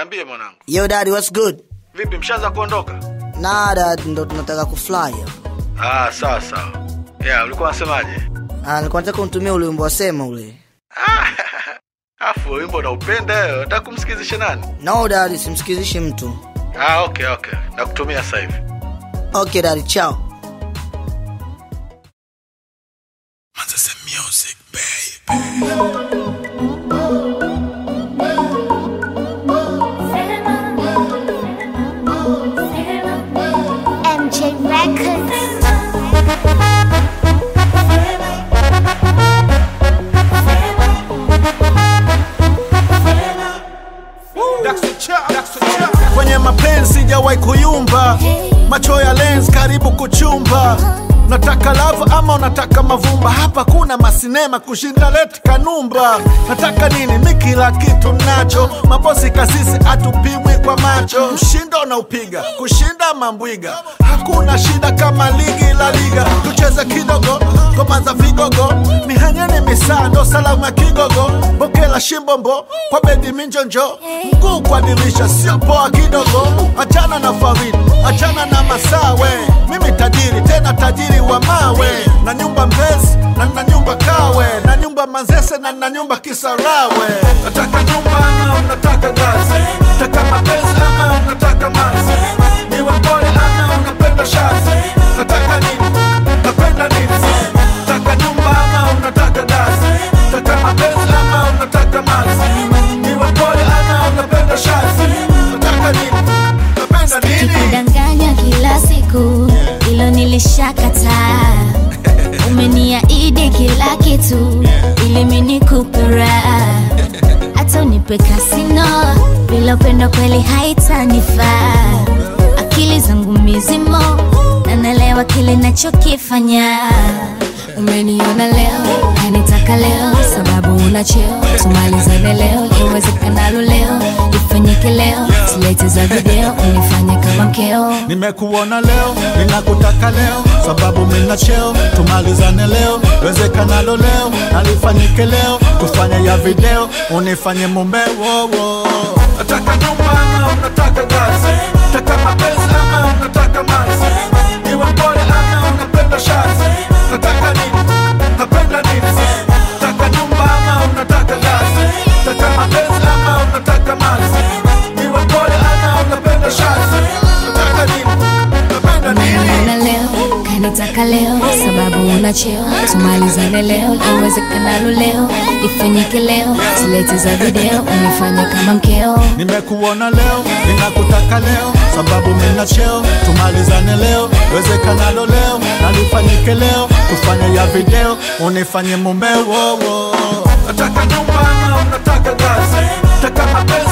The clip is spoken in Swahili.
Niambie mwanangu. Yo daddy, what's good? Vipi mshaanza kuondoka? Nah dad, ndo tunataka kufly. Sawa. Yeah, ulikuwa unasemaje? Nilikuwa nataka unitumie ule wimbo wasema ule. Afu wimbo unaupenda wewe, unataka kumsikizisha nani? No daddy, simsikizishi mtu. Okay. Nakutumia sasa hivi. Okay daddy, ciao. Manzese music baby. Kwenye mapenzi sijawahi kuyumba, macho ya lens karibu kuchumba. Nataka love ama unataka mavumba? Hapa kuna masinema kushinda leti kanumba. Nataka nini? Mi kila kitu nacho. Mabosi kasisi atupimwi kwa macho. Mshindo na upiga, kushinda mambwiga. Hakuna shida kama ligi la liga. Tucheze kidogo, ngoma za vigogo. Mihanyene misando, salamu ya kigogo. Bokela shimbombo, kwa bedi minjonjo. Mguu kwa dirisha, sio poa kidogo. Achana na Farid, achana na Masawe. Mimi tajiri, tena tajiri wa mawe. Na nyumba Mbezi, na nyumba Kawe. Na nyumba Manzese, na nyumba Kisarawe. Nataka nyumba ama unataka gazi? Nataka mapenzi ama unataka mazi? Niwe mpole ama unapenda shazi? Nataka nini? Napenda nini? Nataka nyumba ama unataka gazi? Nataka mapenzi ama unataka mazi? Niwe mpole ama unapenda shazi? Nataka nini? Napenda nini? Kudanganya kila siku, ilo nilishakataa. Umeniahidi kila kitu, ili mimi nikupe raha. Hata unipe kasino, bila upendo kweli haitanifaa. Akili zangu mizimo, na naelewa kile nachokifanya. Umeniona leo, kanitaka leo, sababu una cheo. Tumalizane leo, iwezekanalo leo, ifanyike leo. Silete za video, unifanye kama mkeo. Nimekuona leo, ninakutaka leo, sababu mina cheo. Tumalizane leo, iwezekanalo leo, nalifanyike leo. Tufanye ya video, unifanye mumbeo. Nataka nyumba ama unataka gazi? Nataka mapenzi ama unataka mazi? Niwe mpole ama unapenda shazi? Nataka nini? Napenda nini? Nataka nyumba ama unataka gazi? Nataka mapenzi ama unataka mazi? Niwe mpole ama unapenda shazi? Nataka nini? Napenda nini? Umeniona leo, kanitaka leo, sababu una cheo. Tumalizane leo, iwezekanalo leo, ifanyike leo. Silete za video, unifanye kama mkeo. Nimekuona leo, ninakutaka leo, sababu mina cheo. Tumalizane leo, iwezekanalo leo, nalifanyike leo. Tufanye ya video, unifanye mumbeo. Nataka nyumba ama unataka gazi? Nataka mapenzi